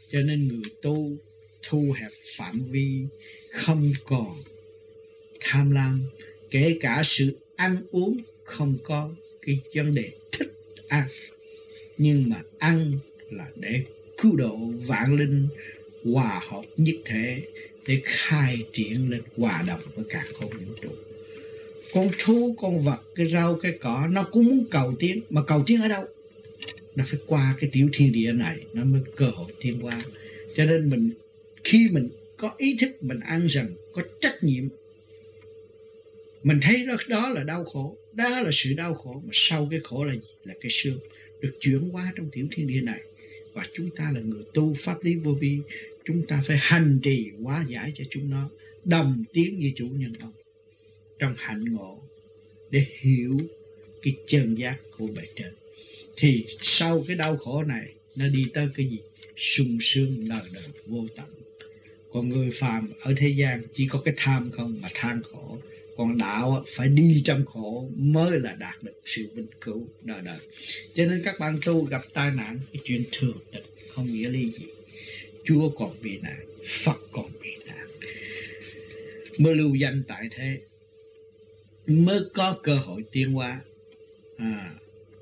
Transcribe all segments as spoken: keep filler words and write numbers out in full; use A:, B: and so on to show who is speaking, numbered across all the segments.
A: Cho nên người tu thu hẹp phạm vi, không còn tham lam, kể cả sự ăn uống không có cái vấn đề thích ăn, nhưng mà ăn là để cứu độ vạn linh, hòa hợp nhất thể, để khai triển lên hòa đồng với cả không vũ trụ. Con thú, con vật, cái rau, cái cỏ nó cũng muốn cầu tiến, mà cầu tiến ở đâu? Nó phải qua cái tiểu thiên địa này nó mới cơ hội tiến qua. Cho nên mình khi mình có ý thức, mình ăn rằng có trách nhiệm, mình thấy đó, đó là đau khổ, đó là sự đau khổ, mà sau cái khổ là gì? Là cái xương được chuyển qua trong tiểu thiên địa này. Và chúng ta là người tu pháp lý vô vi, chúng ta phải hành trì hóa giải cho chúng nó đồng tiến với chủ nhân ông trong hạnh ngộ, để hiểu cái chân giác của bề trên. Thì sau cái đau khổ này nó đi tới cái gì? Sung sướng đời đời vô tận. Còn người phàm ở thế gian chỉ có cái tham không mà than khổ. Còn đạo phải đi trong khổ mới là đạt được sự vinh cửu đời đời. Cho nên các bạn tu gặp tai nạn, cái chuyện thường tình, không nghĩa lý gì. Chúa còn bị nạn, Phật còn bị nạn, mới lưu danh tại thế, mới có cơ hội tiến hóa. À.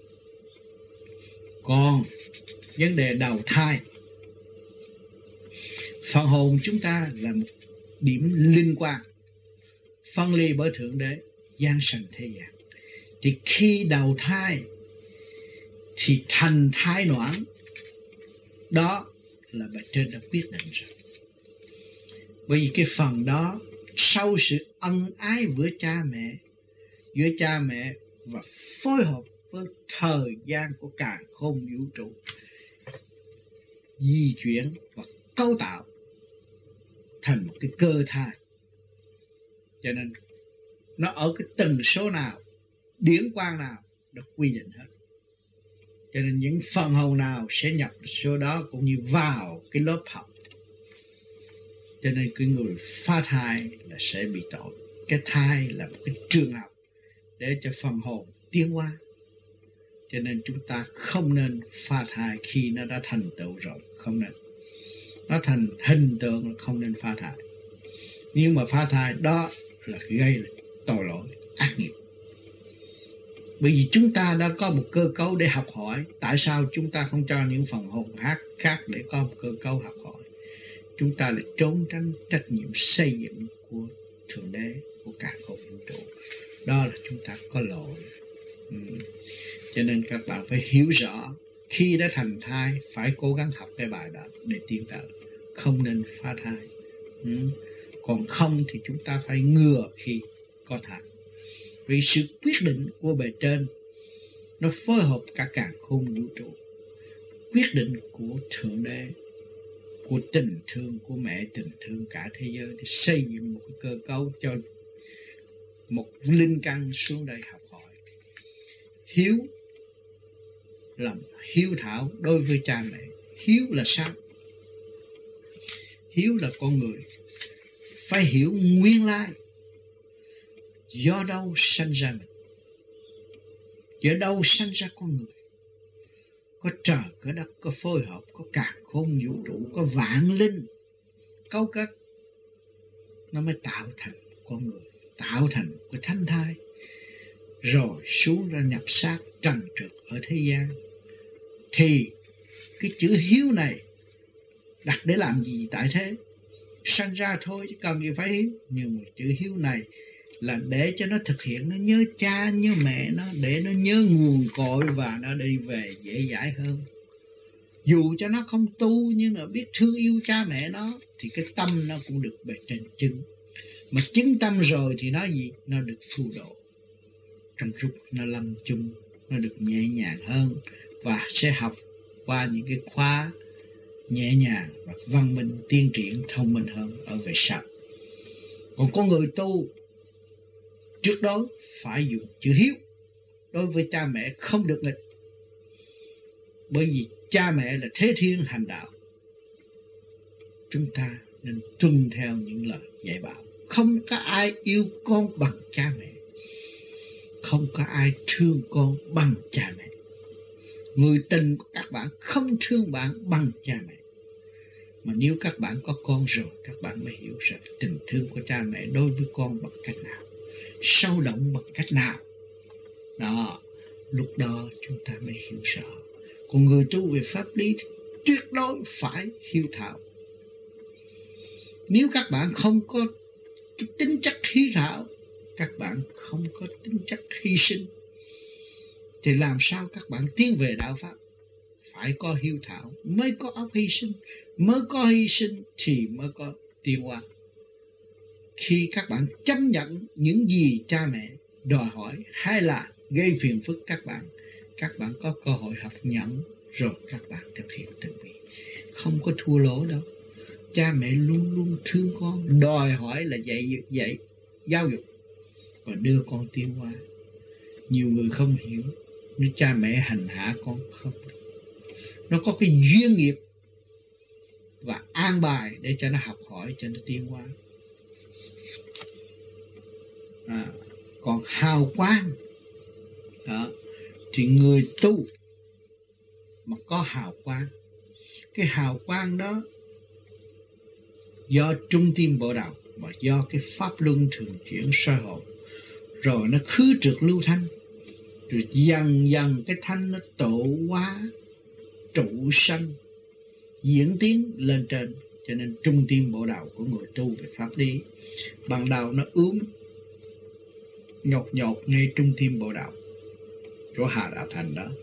A: Còn vấn đề đầu thai, phần hồn chúng ta là một điểm linh quan, phân ly bởi Thượng Đế, giáng sanh thế gian. Thì khi đầu thai thì thành thai noãn, đó là bề trên đã quyết định rồi. Bởi vì cái phần đó sau sự ân ái với cha mẹ, giữa cha mẹ và phối hợp với thời gian của càn khôn vũ trụ, di chuyển và cấu tạo thành một cái cơ thai. Cho nên nó ở cái tần số nào, điển quang nào được quy định hết. Cho nên những phần hồn nào sẽ nhập số đó cũng như vào cái lớp học. Cho nên cái người phá thai là sẽ bị tội. Cái thai là một cái trường học để cho phần hồn tiến hóa. Cho nên chúng ta không nên phá thai khi nó đã thành tựu rồi, không nên. Nó thành hình tượng là không nên phá thai. Nhưng mà phá thai đó là gây tội lỗi, ác nghiệp. Bởi vì chúng ta đã có một cơ cấu để học hỏi. Tại sao chúng ta không cho những phần hồn khác khác để có một cơ cấu học hỏi? Chúng ta lại trốn tránh trách nhiệm xây dựng của Thượng Đế, của cả không vũ trụ. Đó là chúng ta có lỗi. Ừ. Cho nên các bạn phải hiểu rõ, khi đã thành thai phải cố gắng học cái bài đó để tiến tới, không nên phá thai. Ừ. Còn không thì chúng ta phải ngừa khi có thai. Vì sự quyết định của bề trên nó phối hợp cả càn khôn vũ trụ, quyết định của Thượng Đế, của tình thương của mẹ tình thương cả thế giới, để xây dựng một cái cơ cấu cho một linh căn xuống đây học hỏi. Hiếu là hiếu thảo đối với cha mẹ. Hiếu là sao? Hiếu là con người phải hiểu nguyên lai do đâu sanh ra mình, do đâu sanh ra con người. Có trời, có đất, có phối hợp, có càn khôn vũ trụ, có vạn linh cấu kết, nó mới tạo thành con người, tạo thành cái thánh thai, rồi xuống ra nhập xác trần trượt ở thế gian. Thì cái chữ hiếu này đặt để làm gì tại thế? Sanh ra thôi chứ cần gì phải hiếu. Nhưng mà chữ hiếu này là để cho nó thực hiện, nó nhớ cha nhớ mẹ nó, để nó nhớ nguồn cội và nó đi về dễ dãi hơn. Dù cho nó không tu nhưng mà biết thương yêu cha mẹ nó, thì cái tâm nó cũng được bề trên chứng. Mà chứng tâm rồi thì nó gì? Nó được phù độ. Trong lúc nó lâm chung, nó được nhẹ nhàng hơn, và sẽ học qua những cái khóa nhẹ nhàng và văn minh, tiên triển, thông minh hơn ở về sau. Còn có người tu trước đó phải dùng chữ hiếu đối với cha mẹ, không được nghịch. Bởi vì cha mẹ là thế thiên hành đạo, chúng ta nên tuân theo những lời dạy bảo. Không có ai yêu con bằng cha mẹ, không có ai thương con bằng cha mẹ. Người tình của các bạn không thương bạn bằng cha mẹ. Mà nếu các bạn có con rồi, các bạn mới hiểu rằng tình thương của cha mẹ đối với con bằng cách nào, sâu đậm bằng cách nào. Đó, lúc đó chúng ta mới hiểu rõ. Còn người tu về pháp lý tuyệt đối phải hiếu thảo. Nếu các bạn không có cái tính chất hiếu thảo, các bạn không có tính chất hy sinh, thì làm sao các bạn tiến về đạo pháp? Phải có hiếu thảo mới có óc hy sinh, mới có hy sinh thì mới có tiến hóa. Khi các bạn chấp nhận những gì cha mẹ đòi hỏi hay là gây phiền phức các bạn, các bạn có cơ hội học nhận rồi các bạn thực hiện từng việc, không có thua lỗ đâu. Cha mẹ luôn luôn thương con, đòi hỏi là dạy dạy giáo dục và đưa con tiến hóa. Nhiều người không hiểu, nếu cha mẹ hành hạ con không, nó có cái duyên nghiệp và an bài để cho nó học hỏi, cho nó tiến hóa. À, còn hào quang đó, thì người tu mà có hào quang, cái hào quang đó do trung tim bộ đạo và do cái pháp luân thường chuyển soi hồn, rồi nó khứ trượt lưu thanh, rồi dần dần cái thanh nó tổ hóa trụ sanh diễn tiến lên trên. Cho nên trung tim bộ đạo của người tu về pháp lý, ban đầu nó ướm nhột nhột ngay trung tim bộ đạo chỗ Hà Đạo Thành đó,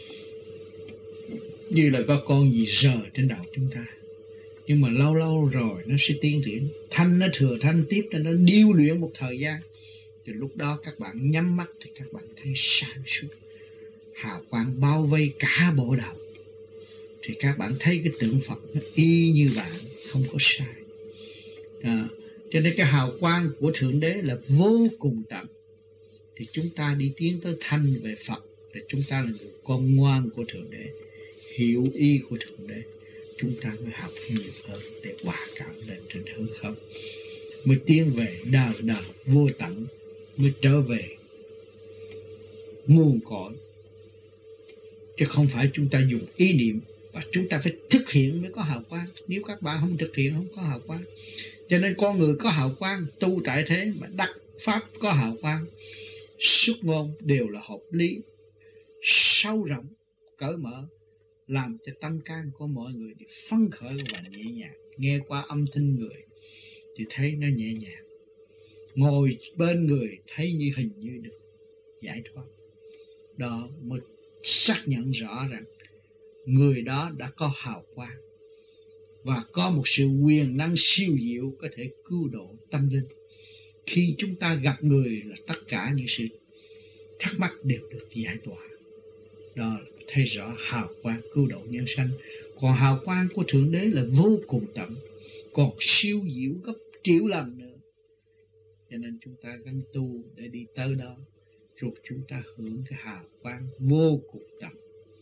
A: như là có con gì rờ trên đầu chúng ta. Nhưng mà lâu lâu rồi nó sẽ tiến triển, thanh nó thừa thanh tiếp, cho nó điêu luyện một thời gian. Thì lúc đó các bạn nhắm mắt thì các bạn thấy sáng suốt, hào quang bao vây cả bộ đạo. Thì các bạn thấy cái tượng Phật nó y như bạn, không có sai. À, cho nên cái hào quang của Thượng Đế là vô cùng tận. Thì chúng ta đi tiến tới thanh về Phật, để chúng ta là người con ngoan của Thượng Đế, hiểu ý của Thượng Đế. Chúng ta mới học nhiều hơn để hòa cảm lên trên hư không, mới tiến về đời đời vô tận, mới trở về nguồn cội. Chứ không phải chúng ta dùng ý niệm, và chúng ta phải thực hiện mới có hào quang. Nếu các bạn không thực hiện không có hào quang. Cho nên con người có hào quang, tu tại thế mà đắc pháp có hào quang, xuất ngôn đều là hợp lý, sâu rộng, cởi mở, làm cho tâm can của mọi người thì phấn khởi và nhẹ nhàng. Nghe qua âm thanh người thì thấy nó nhẹ nhàng, ngồi bên người thấy như hình như được giải thoát. Đó mới xác nhận rõ rằng người đó đã có hào quang và có một sự quyền năng siêu diệu có thể cứu độ tâm linh. Khi chúng ta gặp người là tất cả những sự thắc mắc đều được giải tỏa. Đó, thấy rõ hào quang cứu độ nhân sanh. Còn hào quang của Thượng Đế là vô cùng tận, còn siêu diệu gấp triệu lần nữa. Cho nên chúng ta gắng tu để đi tới đó, rồi chúng ta hưởng cái hào quang vô cùng tận,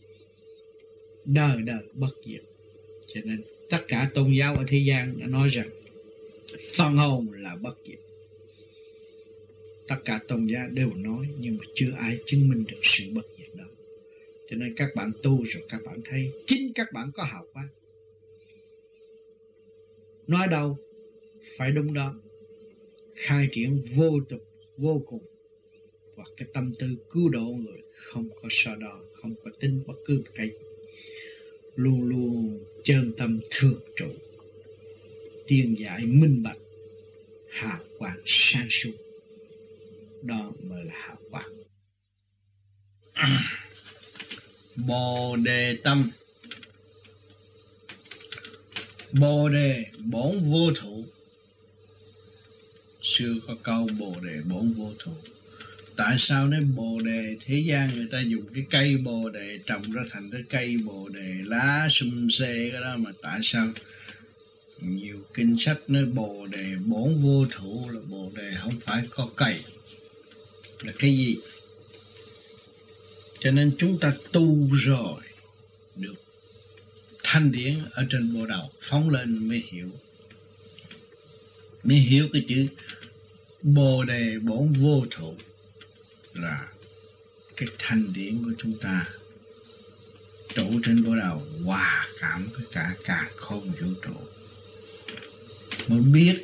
A: đời đời bất diệt. Cho nên tất cả tôn giáo ở thế gian đã nói rằng phần hồn là bất diệt. Tất cả tôn giáo đều nói, nhưng mà chưa ai chứng minh được sự bất diệt đó. Cho nên các bạn tu rồi các bạn thấy chính các bạn có hào quang. Nói đâu phải đúng đó, khai triển vô tục vô cùng, và cái tâm tư cứu độ người không có so đo, không có tính bất cứ cái gì, luôn luôn chân tâm thường trụ, tiên giải minh bạch, hào quang sáng suốt. Đó mới là hào quang. Bồ đề tâm, bồ đề bổn vô thụ. Xưa có câu bồ đề bổn vô thụ. Tại sao nói bồ đề? Thế gian người ta dùng cái cây bồ đề trồng ra thành cái cây bồ đề lá sum xê cái đó, mà tại sao nhiều kinh sách nói bồ đề bổn vô thụ, là bồ đề không phải có cây, là cái gì? Cho nên chúng ta tu rồi được thanh điển ở trên bộ đầu phóng lên mới hiểu, mới hiểu cái chữ bồ đề bổn vô thụ là cái thanh điển của chúng ta trụ trên bộ đầu hòa cảm với cả cả không vũ trụ. mới biết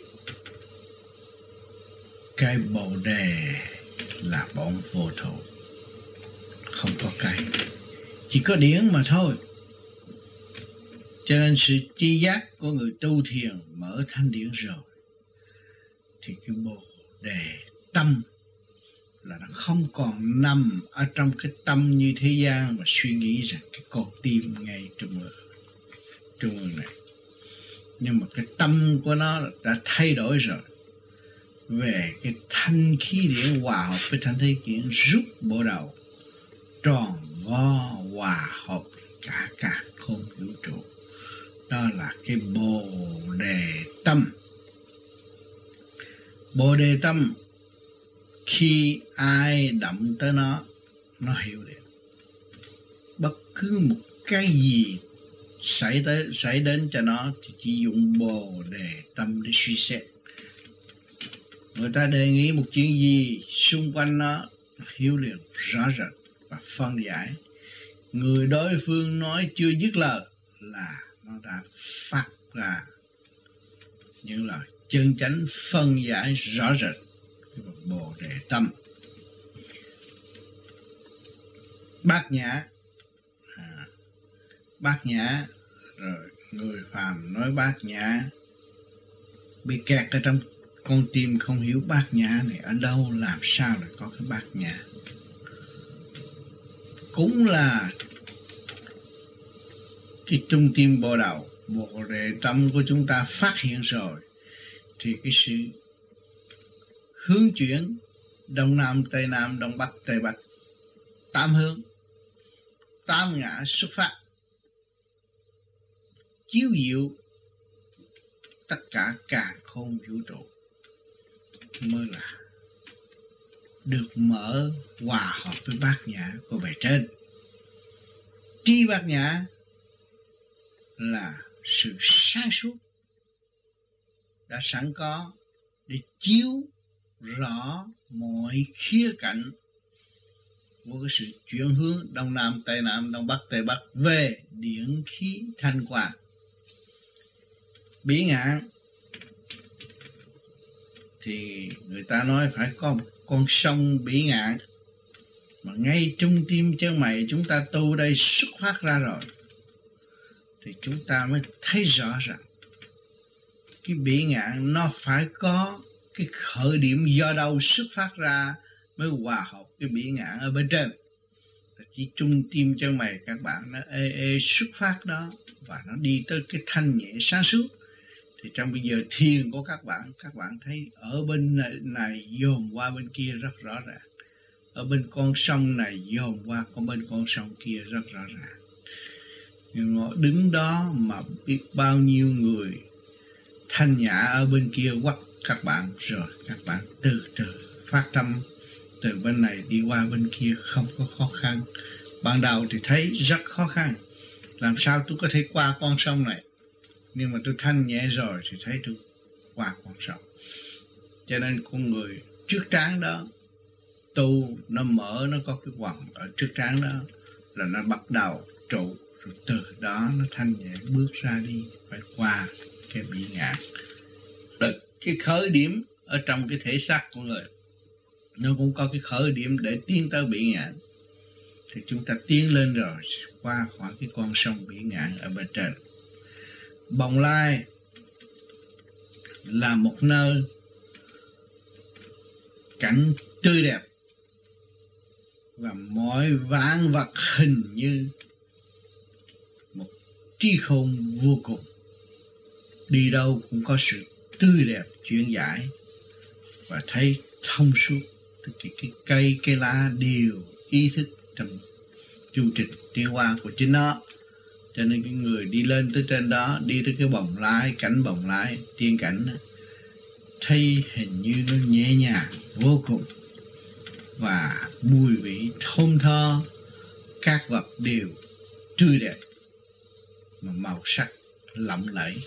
A: cái bồ đề là bổn vô thụ, không có cái, chỉ có điển mà thôi. Cho nên sự tri giác của người tu thiền mở thanh điển rồi thì cái bồ đề tâm là nó không còn nằm ở trong cái tâm như thế gian mà suy nghĩ rằng cái con tim ngay trung ương trung ương này, nhưng mà cái tâm của nó đã thay đổi rồi, về cái thanh khí điển hòa hợp với thanh khí điển rút bộ đầu tròn vo hòa hợp cả cả không vũ trụ. Đó là cái bồ đề tâm. Bồ đề tâm khi ai động tới nó, nó hiểu liền. Bất cứ một cái gì xảy tới xảy đến cho nó thì chỉ dùng bồ đề tâm để suy xét. Người ta đề nghị một chuyện gì xung quanh nó, nó hiểu liền rõ rệt và phân giải. Người đối phương nói chưa dứt lời là nó đã phát ra những lời chân chánh phân giải rõ rệt bồ đề tâm. Bát nhã, à, bát nhã rồi người phàm nói bát nhã bị kẹt ở trong con tim, không hiểu bát nhã này ở đâu, làm sao lại có cái bát nhã. Cũng là cái trung tim bộ đầu, bồ đề tâm của chúng ta phát hiện rồi thì cái sự hướng chuyển đông nam tây nam đông bắc tây bắc, tám hướng tám ngã xuất phát, chiếu diệu tất cả càn khôn vũ trụ, mới là được mở hòa hợp với bát nhã của bề trên. Tri bát nhã là sự sáng suốt đã sẵn có để chiếu rõ mọi khía cạnh của cái sự chuyển hướng đông nam tây nam đông bắc tây bắc về điển khí thanh quang. Bỉ ngạn thì người ta nói phải có một con sông Bỉ Ngạn, mà ngay trung tim chân mày chúng ta tu đây xuất phát ra rồi, thì chúng ta mới thấy rõ rằng cái Bỉ Ngạn nó phải có cái khởi điểm do đâu xuất phát ra mới hòa hợp cái Bỉ Ngạn ở bên trên. Chỉ trung tim chân mày các bạn nó ê ê xuất phát đó, và nó đi tới cái thanh nhẹ sáng suốt. Thì trong bây giờ thiền của các bạn, các bạn thấy ở bên này, này dồn qua bên kia rất rõ ràng, ở bên con sông này dồn qua con bên con sông kia rất rõ ràng. Nhưng mà đứng đó mà biết bao nhiêu người thanh nhã ở bên kia quắt các bạn, rồi các bạn từ từ phát tâm từ bên này đi qua bên kia không có khó khăn. Ban đầu thì thấy rất khó khăn, làm sao tôi có thể qua con sông này, nhưng mà tôi thanh nhẹ rồi thì thấy tôi qua con sông. Cho nên con người trước trán đó tu nó mở, nó có cái quầng ở trước trán đó là nó bắt đầu trụ, rồi từ đó nó thanh nhẹ bước ra đi, phải qua cái Bỉ Ngạn. Cái khởi điểm ở trong cái thể xác của người nó cũng có cái khởi điểm để tiến tới Bỉ Ngạn. Thì chúng ta tiến lên rồi qua khỏi cái con sông Bỉ Ngạn ở bên trên. Bồng Lai là một nơi cảnh tươi đẹp và mọi vạn vật hình như một trí khôn vô cùng, đi đâu cũng có sự tươi đẹp chuyển giải và thấy thông suốt. Cái, cái cây cây lá đều ý thức trong chu trình tiến hóa của chính nó. Cho nên cái người đi lên tới trên đó, đi tới cái Bồng Lai, cảnh Bồng Lai, tiên cảnh, thấy hình như nó nhẹ nhàng vô cùng, và mùi vị thơm tho, các vật đều tươi đẹp, mà màu sắc lộng lẫy.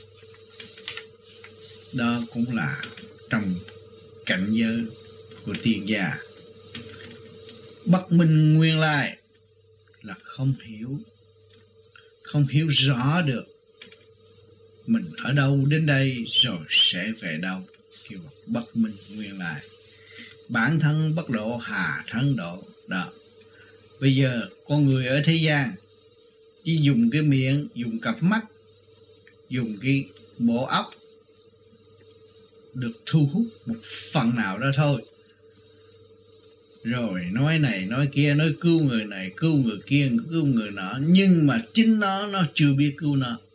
A: Đó cũng là trong cảnh giới của tiên gia. Bất minh nguyên lai là không hiểu, không hiểu rõ được mình ở đâu đến đây rồi sẽ về đâu, kêu bất minh nguyên lại. Bản thân bất độ hà thân độ đó. Bây giờ con người ở thế gian chỉ dùng cái miệng, dùng cặp mắt, dùng cái bộ óc được thu hút một phần nào đó thôi, rồi nói này nói kia, nói cứu người này cứu người kia, cứu người nọ, nhưng mà chính nó nó chưa biết cứu nó.